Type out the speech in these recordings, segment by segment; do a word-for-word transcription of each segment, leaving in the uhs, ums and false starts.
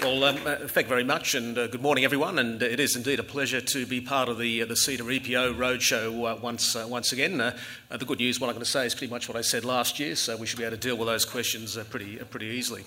Well, um, uh, thank you very much, and uh, good morning, everyone. And it is indeed a pleasure to be part of the uh, the CEDA E P O Roadshow uh, once uh, once again. Uh, uh, the good news, what I'm going to say, is pretty much what I said last year, so we should be able to deal with those questions uh, pretty uh, pretty easily.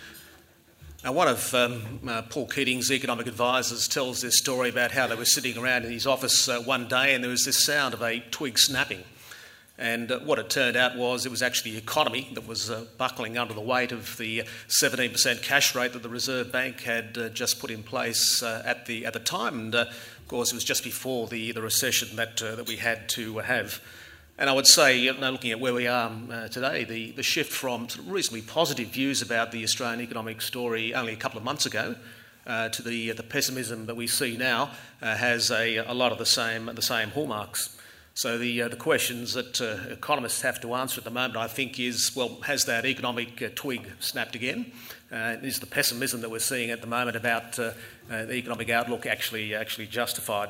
Now, one of um, uh, Paul Keating's economic advisors tells this story about how they were sitting around in his office uh, one day, and there was this sound of a twig snapping. And uh, what it turned out was it was actually the economy that was uh, buckling under the weight of the seventeen percent cash rate that the Reserve Bank had uh, just put in place uh, at the at the time. And uh, of course, it was just before the, the recession that uh, that we had to have. And I would say, you know, looking at where we are uh, today, the, the shift from sort of reasonably positive views about the Australian economic story only a couple of months ago uh, to the the pessimism that we see now uh, has a, a lot of the same the same hallmarks. So the uh, the questions that uh, economists have to answer at the moment, I think, is, well, has that economic uh, twig snapped again? Uh, is the pessimism that we're seeing at the moment about uh, uh, the economic outlook actually actually justified?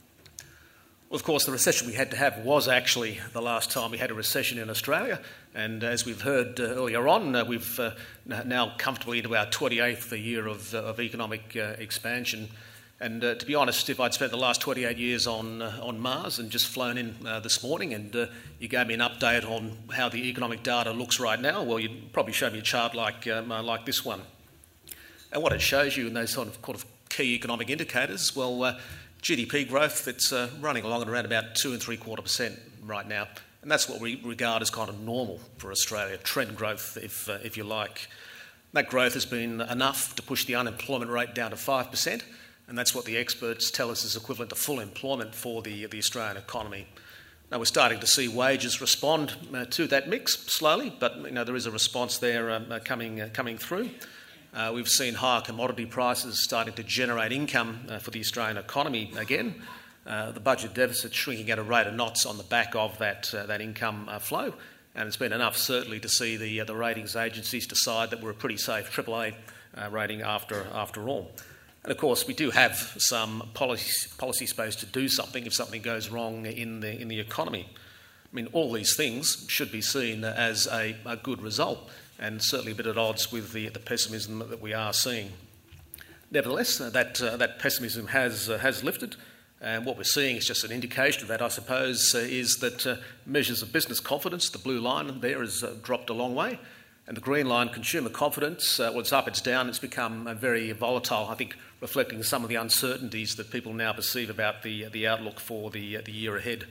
Well, of course, the recession we had to have was actually the last time we had a recession in Australia. And as we've heard uh, earlier on, uh, we've uh, now comfortably into our twenty-eighth year of, uh, of economic uh, expansion. And uh, to be honest, if I'd spent the last twenty-eight years on uh, on Mars and just flown in uh, this morning and uh, you gave me an update on how the economic data looks right now, well, you'd probably show me a chart like um, uh, like this one. And what it shows you in those sort of, kind of key economic indicators, well, uh, G D P growth, it's uh, running along at around about two and three quarter percent right now. And that's what we regard as kind of normal for Australia, trend growth, if uh, if you like. That growth has been enough to push the unemployment rate down to five percent. And that's what the experts tell us is equivalent to full employment for the, the Australian economy. Now, we're starting to see wages respond uh, to that mix slowly, but you know, there is a response there um, uh, coming, uh, coming through. Uh, we've seen higher commodity prices starting to generate income uh, for the Australian economy again. Uh, the budget deficit shrinking at a rate of knots on the back of that, uh, that income uh, flow. And it's been enough, certainly, to see the, uh, the ratings agencies decide that we're a pretty safe triple A uh, rating after, after all. And of course, we do have some policy, policy space to do something if something goes wrong in the in the economy. I mean, all these things should be seen as a, a good result, and certainly a bit at odds with the, the pessimism that we are seeing. Nevertheless, uh, that uh, that pessimism has uh, has lifted, and what we're seeing is just an indication of that, I suppose, uh, is that uh, measures of business confidence, the blue line there, has uh, dropped a long way. And the green line, consumer confidence, uh, well, it's up, it's down, it's become uh, very volatile, I think, reflecting some of the uncertainties that people now perceive about the the outlook for the uh, the year ahead.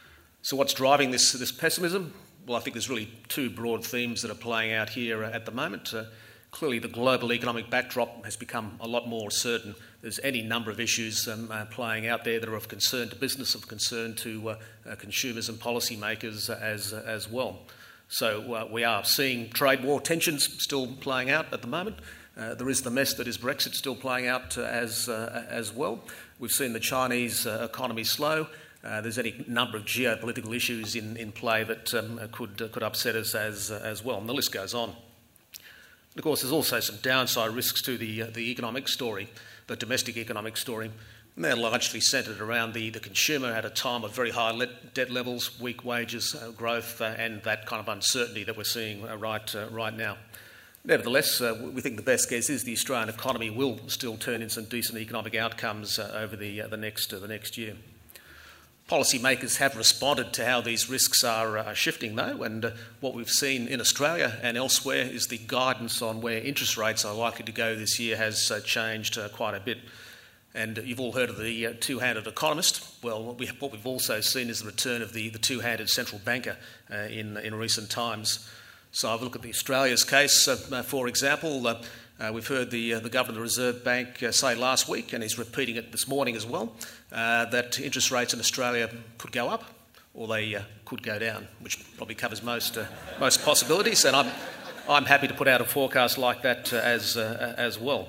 So what's driving this, this pessimism? Well, I think there's really two broad themes that are playing out here at the moment. Uh, clearly, the global economic backdrop has become a lot more certain. There's any number of issues um, uh, playing out there that are of concern to business, of concern to uh, uh, consumers and policymakers as, uh, as well. So uh, we are seeing trade war tensions still playing out at the moment. Uh, there is the mess that is Brexit still playing out uh, as uh, as well. We've seen the Chinese uh, economy slow. Uh, there's any number of geopolitical issues in, in play that um, could uh, could upset us as uh, as well, and the list goes on. And of course, there's also some downside risks to the uh, the economic story, the domestic economic story. And they're largely centred around the, the consumer at a time of very high let, debt levels, weak wages uh, growth, uh, and that kind of uncertainty that we're seeing uh, right uh, right now. Nevertheless, uh, we think the best guess is the Australian economy will still turn in some decent economic outcomes uh, over the uh, the next uh, the next year. Policymakers have responded to how these risks are uh, shifting, though, and uh, what we've seen in Australia and elsewhere is the guidance on where interest rates are likely to go this year has uh, changed uh, quite a bit. And you've all heard of the uh, two-handed economist. Well, we, what we've also seen is the return of the, the two-handed central banker uh, in, in recent times. So I've looked at the Australia's case, uh, for example. Uh, uh, we've heard the, uh, the Governor of the Reserve Bank uh, say last week, and he's repeating it this morning as well, uh, that interest rates in Australia could go up or they uh, could go down, which probably covers most uh, most possibilities. And I'm, I'm happy to put out a forecast like that uh, as uh, as well.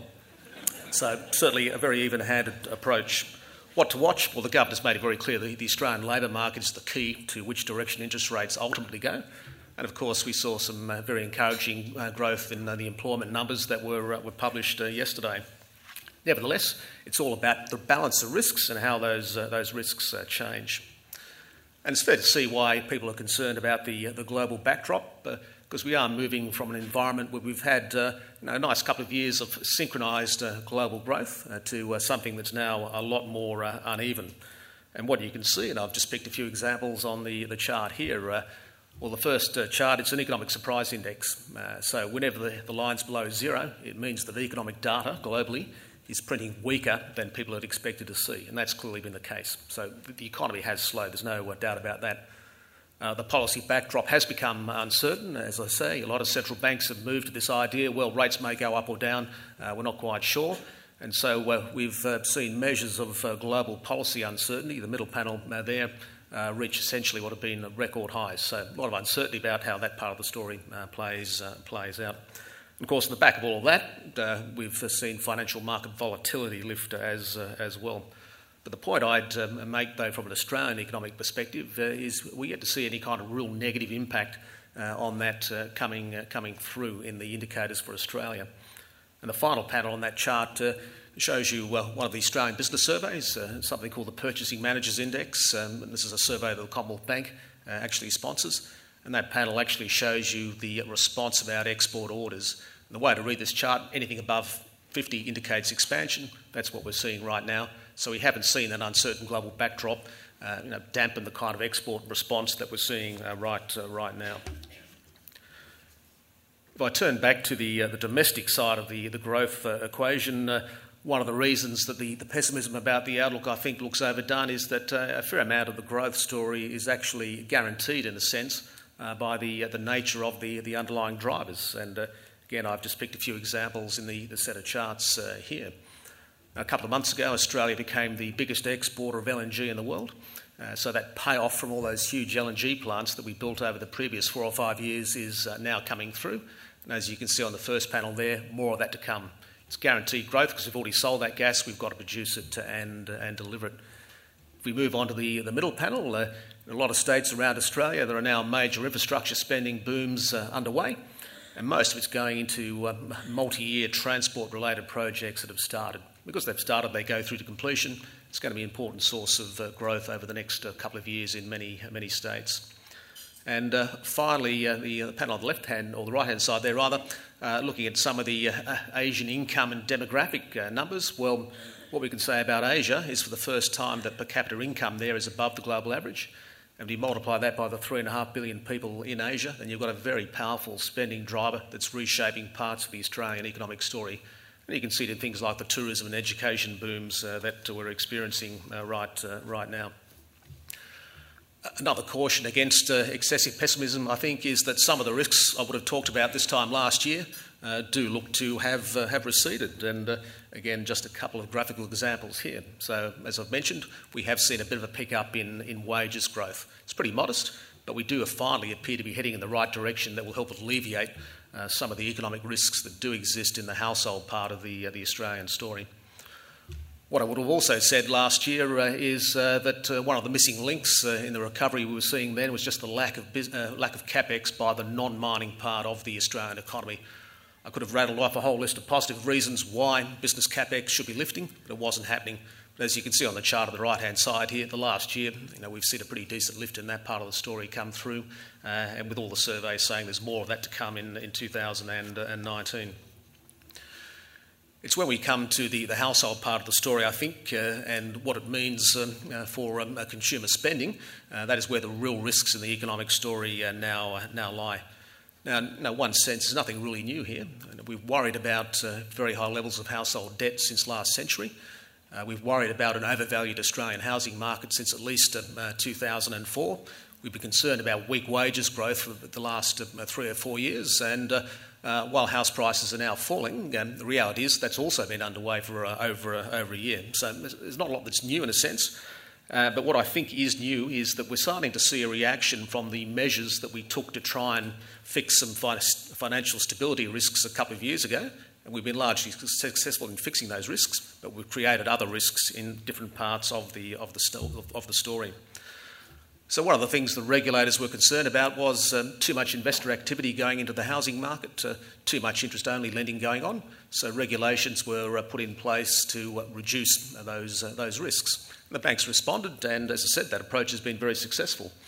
So certainly a very even-handed approach. What to watch? Well, the governor's made it very clear that the Australian labour market is the key to which direction interest rates ultimately go. And of course, we saw some uh, very encouraging uh, growth in uh, the employment numbers that were uh, were published uh, yesterday. Nevertheless, it's all about the balance of risks and how those uh, those risks uh, change. And it's fair to see why people are concerned about the uh, the global backdrop. Uh, because we are moving from an environment where we've had uh, you know, a nice couple of years of synchronised uh, global growth uh, to uh, something that's now a lot more uh, uneven. And what you can see, and I've just picked a few examples on the, the chart here, uh, well, the first uh, chart, it's an economic surprise index. Uh, so whenever the, the line's below zero, it means that the economic data globally is printing weaker than people had expected to see, and that's clearly been the case. So the economy has slowed, there's no uh, doubt about that. Uh, the policy backdrop has become uncertain. As I say, a lot of central banks have moved to this idea, well, rates may go up or down, uh, we're not quite sure. And so uh, we've uh, seen measures of uh, global policy uncertainty, the middle panel uh, there, uh, reach essentially what have been record highs. So a lot of uncertainty about how that part of the story uh, plays, uh, plays out. And of course, in the back of all of that, uh, we've uh, seen financial market volatility lift as, uh, as well. But the point I'd um, make, though, from an Australian economic perspective, uh, is we yet to see any kind of real negative impact uh, on that uh, coming, uh, coming through in the indicators for Australia. And the final panel on that chart uh, shows you uh, one of the Australian business surveys, uh, something called the Purchasing Managers Index. Um, and this is a survey that the Commonwealth Bank uh, actually sponsors. And that panel actually shows you the response about export orders. And the way to read this chart, anything above fifty indicates expansion. That's what we're seeing right now. So we haven't seen an uncertain global backdrop uh, you know, dampen the kind of export response that we're seeing uh, right, uh, right now. If I turn back to the, uh, the domestic side of the, the growth uh, equation, uh, one of the reasons that the, the pessimism about the outlook, I think, looks overdone is that uh, a fair amount of the growth story is actually guaranteed, in a sense, uh, by the, uh, the nature of the, the underlying drivers. And uh, again, I've just picked a few examples in the, the set of charts uh, here. A couple of months ago, Australia became the biggest exporter of L N G in the world. Uh, so that payoff from all those huge L N G plants that we built over the previous four or five years is uh, now coming through. And as you can see on the first panel there, more of that to come. It's guaranteed growth because we've already sold that gas, we've got to produce it and, uh, and deliver it. If we move on to the, the middle panel, uh, in a lot of states around Australia, there are now major infrastructure spending booms uh, underway. And most of it's going into uh, multi-year transport-related projects that have started. Because they've started, they go through to completion. It's going to be an important source of uh, growth over the next uh, couple of years in many, many states. And uh, finally, uh, the, uh, the panel on the left-hand, or the right-hand side there rather, uh, looking at some of the uh, Asian income and demographic uh, numbers. Well, what we can say about Asia is for the first time that per capita income there is above the global average. And if you multiply that by the three and a half billion people in Asia, then you've got a very powerful spending driver that's reshaping parts of the Australian economic story. And you can see it in things like the tourism and education booms uh, that we're experiencing uh, right, uh, right now. Another caution against uh, excessive pessimism, I think, is that some of the risks I would have talked about this time last year uh, do look to have, uh, have receded. And uh, again, just a couple of graphical examples here. So, as I've mentioned, we have seen a bit of a pickup in, in wages growth. It's pretty modest, but we do finally appear to be heading in the right direction that will help alleviate uh, some of the economic risks that do exist in the household part of the, uh, the Australian story. What I would have also said last year uh, is uh, that uh, one of the missing links uh, in the recovery we were seeing then was just the lack of bus- uh, lack of capex by the non-mining part of the Australian economy. I could have rattled off a whole list of positive reasons why business capex should be lifting, but it wasn't happening. But as you can see on the chart on the right-hand side here, the last year, you know, we've seen a pretty decent lift in that part of the story come through, uh, and with all the surveys saying there's more of that to come in, in two thousand nineteen. It's when we come to the, the household part of the story, I think, uh, and what it means um, uh, for um, uh, consumer spending. Uh, that is where the real risks in the economic story uh, now uh, now lie. Now, in one sense, there's nothing really new here. We've worried about uh, very high levels of household debt since last century. Uh, we've worried about an overvalued Australian housing market since at least uh, uh, two thousand four. We've been concerned about weak wages growth for the last uh, three or four years, and uh, Uh, while house prices are now falling, um, the reality is that's also been underway for uh, over, uh, over a year. So there's not a lot that's new in a sense. Uh, but what I think is new is that we're starting to see a reaction from the measures that we took to try and fix some fi- financial stability risks a couple of years ago. And we've been largely successful in fixing those risks, but we've created other risks in different parts of the, of the, sto- of the story. So one of the things the regulators were concerned about was um, too much investor activity going into the housing market, uh, too much interest-only lending going on. So regulations were uh, put in place to uh, reduce those uh, those risks. And the banks responded, and as I said, that approach has been very successful.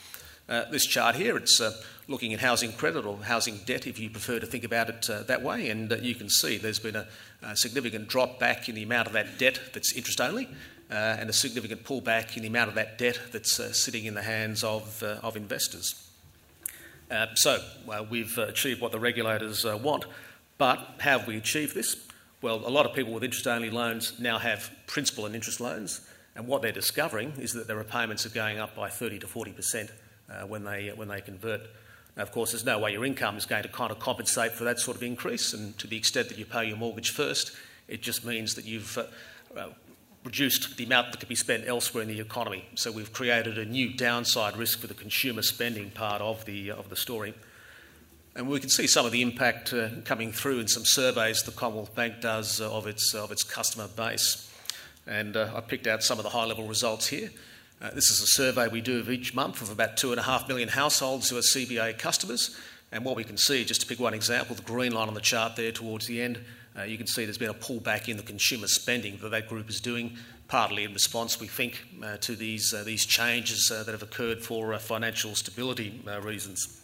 Uh, this chart here, it's uh, looking at housing credit or housing debt, if you prefer to think about it uh, that way, and uh, you can see there's been a, a significant drop back in the amount of that debt that's interest only, uh, and a significant pullback in the amount of that debt that's uh, sitting in the hands of, uh, of investors. Uh, so well, we've uh, achieved what the regulators uh, want, but how have we achieved this? Well, a lot of people with interest-only loans now have principal and interest loans, and what they're discovering is that their repayments are going up by thirty to forty percent uh, when they when they convert. Now, of course, there's no way your income is going to kind of compensate for that sort of increase, and to the extent that you pay your mortgage first, it just means that you've uh, uh, reduced the amount that could be spent elsewhere in the economy. So we've created a new downside risk for the consumer spending part of the of the story. And we can see some of the impact uh, coming through in some surveys the Commonwealth Bank does uh, of its uh, of its customer base. And uh, I picked out some of the high-level results here. Uh, this is a survey we do of each month of about two and a half million households who are C B A customers. And what we can see, just to pick one example, the green line on the chart there towards the end, uh, you can see there's been a pullback in the consumer spending that that group is doing, partly in response, we think, uh, to these uh, these changes uh, that have occurred for uh, financial stability uh, reasons.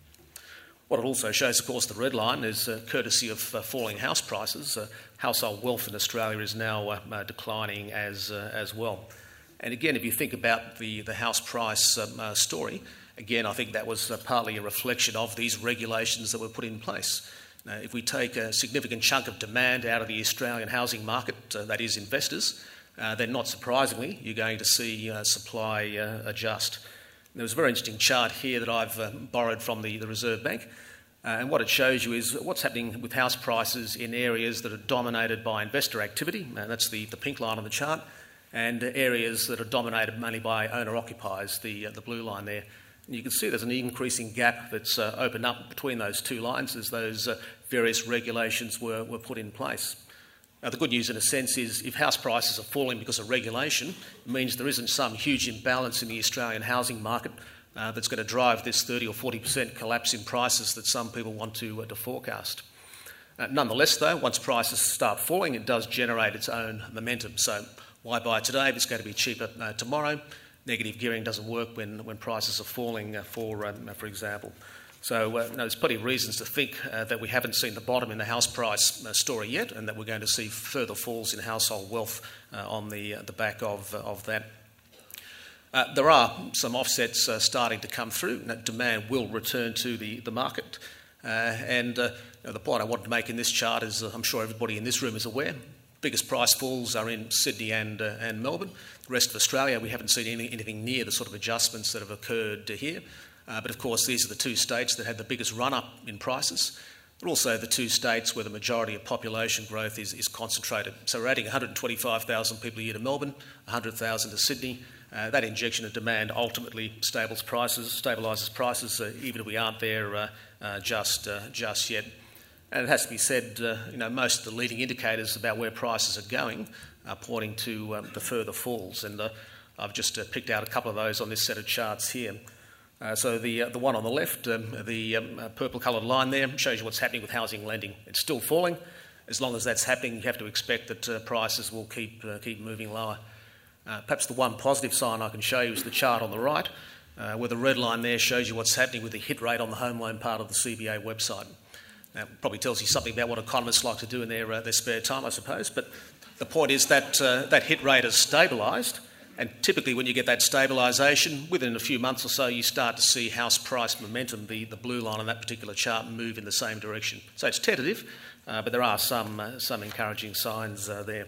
What it also shows, of course, the red line is uh, courtesy of uh, falling house prices. Uh, household wealth in Australia is now uh, uh, declining as uh, as well. And again, if you think about the, the house price um, uh, story, again, I think that was uh, partly a reflection of these regulations that were put in place. Now, if we take a significant chunk of demand out of the Australian housing market, uh, that is investors, uh, then not surprisingly, you're going to see uh, supply uh, adjust. There was a very interesting chart here that I've uh, borrowed from the, the Reserve Bank, uh, and what it shows you is what's happening with house prices in areas that are dominated by investor activity, and that's the, the pink line on the chart, and areas that are dominated mainly by owner-occupiers, the, uh, the blue line there. And you can see there's an increasing gap that's uh, opened up between those two lines as those uh, various regulations were, were put in place. Now, the good news, in a sense, is if house prices are falling because of regulation, it means there isn't some huge imbalance in the Australian housing market uh, that's going to drive this thirty or forty percent collapse in prices that some people want to, uh, to forecast. Uh, nonetheless, though, once prices start falling, it does generate its own momentum. So why buy today if it's going to be cheaper uh, tomorrow? Negative gearing doesn't work when, when prices are falling, uh, for, um, for example. So uh, no, there's plenty of reasons to think uh, that we haven't seen the bottom in the house price uh, story yet, and that we're going to see further falls in household wealth uh, on the, uh, the back of, uh, of that. Uh, there are some offsets uh, starting to come through, and that demand will return to the, the market. Uh, and uh, you know, the point I want to make in this chart is, uh, I'm sure everybody in this room is aware, biggest price falls are in Sydney and, uh, and Melbourne. The rest of Australia, we haven't seen any, anything near the sort of adjustments that have occurred uh, here. Uh, but of course, these are the two states that had the biggest run-up in prices. They're also the two states where the majority of population growth is, is concentrated. So we're adding one hundred twenty-five thousand people a year to Melbourne, one hundred thousand to Sydney. Uh, that injection of demand ultimately stabilises prices, stabilises prices, uh, even if we aren't there uh, uh, just uh, just yet. And it has to be said, uh, you know, most of the leading indicators about where prices are going are pointing to um, the further falls. And uh, I've just uh, picked out a couple of those on this set of charts here. Uh, so the uh, the one on the left, um, the um, uh, purple-coloured line there, shows you what's happening with housing lending. It's still falling. As long as that's happening, you have to expect that uh, prices will keep uh, keep moving lower. Uh, perhaps the one positive sign I can show you is the chart on the right, uh, where the red line there shows you what's happening with the hit rate on the home loan part of the C B A website. Now, it probably tells you something about what economists like to do in their uh, their spare time, I suppose. But the point is that uh, that hit rate has stabilised. And typically when you get that stabilisation, within a few months or so, you start to see house price momentum, the, the blue line on that particular chart, move in the same direction. So it's tentative, uh, but there are some uh, some encouraging signs uh, there.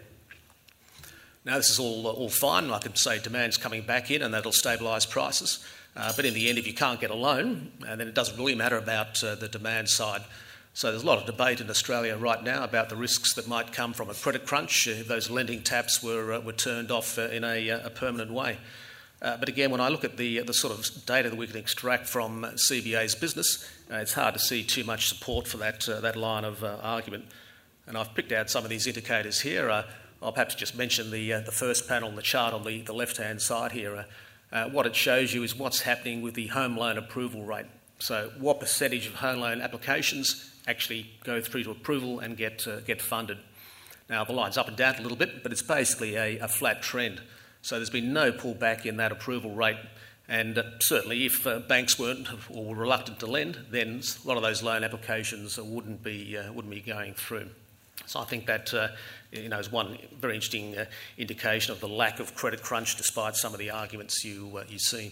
Now, this is all, uh, all fine. I can say demand's coming back in and that'll stabilise prices. Uh, but in the end, if you can't get a loan, uh, then it doesn't really matter about uh, the demand side. So there's a lot of debate in Australia right now about the risks that might come from a credit crunch if those lending taps were uh, were turned off uh, in a, a permanent way. Uh, but again, when I look at the the sort of data that we can extract from C B A's business, uh, it's hard to see too much support for that uh, that line of uh, argument. And I've picked out some of these indicators here. Uh, I'll perhaps just mention the uh, the first panel, the chart on the, the left-hand side here. Uh, uh, what it shows you is what's happening with the home loan approval rate. So what percentage of home loan applications actually go through to approval and get uh, get funded. Now, the line's up and down a little bit, but it's basically a, a flat trend. So there's been no pullback in that approval rate, And uh, certainly if uh, banks weren't or were reluctant to lend, then a lot of those loan applications wouldn't be, uh, wouldn't be going through. So I think that uh, you know, is one very interesting uh, indication of the lack of credit crunch despite some of the arguments you, uh, you see.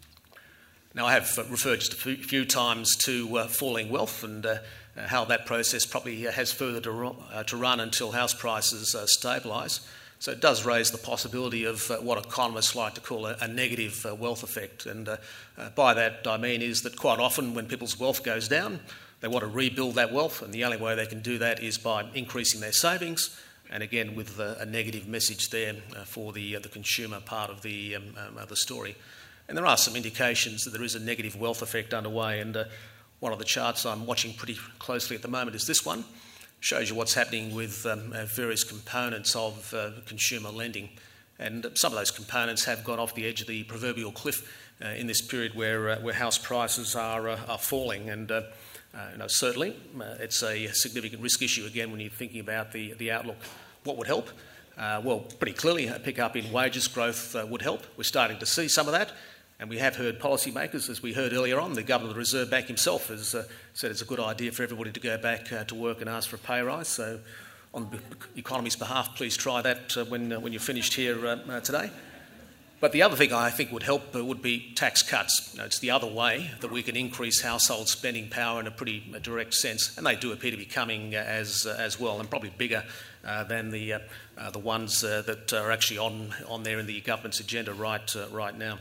Now, I have uh, referred just a few, few times to uh, falling wealth and uh, uh, how that process probably has further to, ru- uh, to run until house prices uh, stabilise. So it does raise the possibility of uh, what economists like to call a, a negative uh, wealth effect. And uh, uh, by that I mean is that quite often when people's wealth goes down, they want to rebuild that wealth, and the only way they can do that is by increasing their savings, and again with a, a negative message there uh, for the, uh, the consumer part of the, um, um, of the story. And there are some indications that there is a negative wealth effect underway, and uh, one of the charts I'm watching pretty closely at the moment is this one. Shows you what's happening with um, uh, various components of uh, consumer lending. And some of those components have gone off the edge of the proverbial cliff uh, in this period where, uh, where house prices are, uh, are falling. And uh, uh, you know, certainly uh, it's a significant risk issue, again, when you're thinking about the, the outlook. What would help? Uh, well, pretty clearly a pick up in wages growth uh, would help. We're starting to see some of that. And we have heard policymakers, as we heard earlier on, the Governor of the Reserve Bank himself has uh, said it's a good idea for everybody to go back uh, to work and ask for a pay rise. So on the economy's behalf, please try that uh, when, uh, when you're finished here uh, uh, today. But the other thing I think would help uh, would be tax cuts. You know, it's the other way that we can increase household spending power in a pretty uh, direct sense, and they do appear to be coming uh, as, uh, as well, and probably bigger uh, than the, uh, uh, the ones uh, that are actually on, on there in the government's agenda right, uh, right now.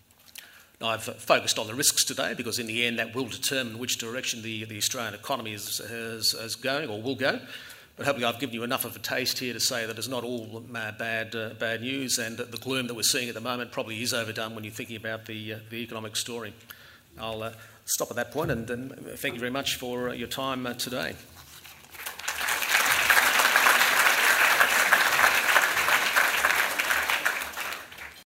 I've focused on the risks today because in the end that will determine which direction the, the Australian economy is, is, is going or will go. But hopefully I've given you enough of a taste here to say that it's not all uh, bad, uh, bad news, and the gloom that we're seeing at the moment probably is overdone when you're thinking about the, uh, the economic story. I'll uh, stop at that point and, and thank you very much for uh, your time uh, today.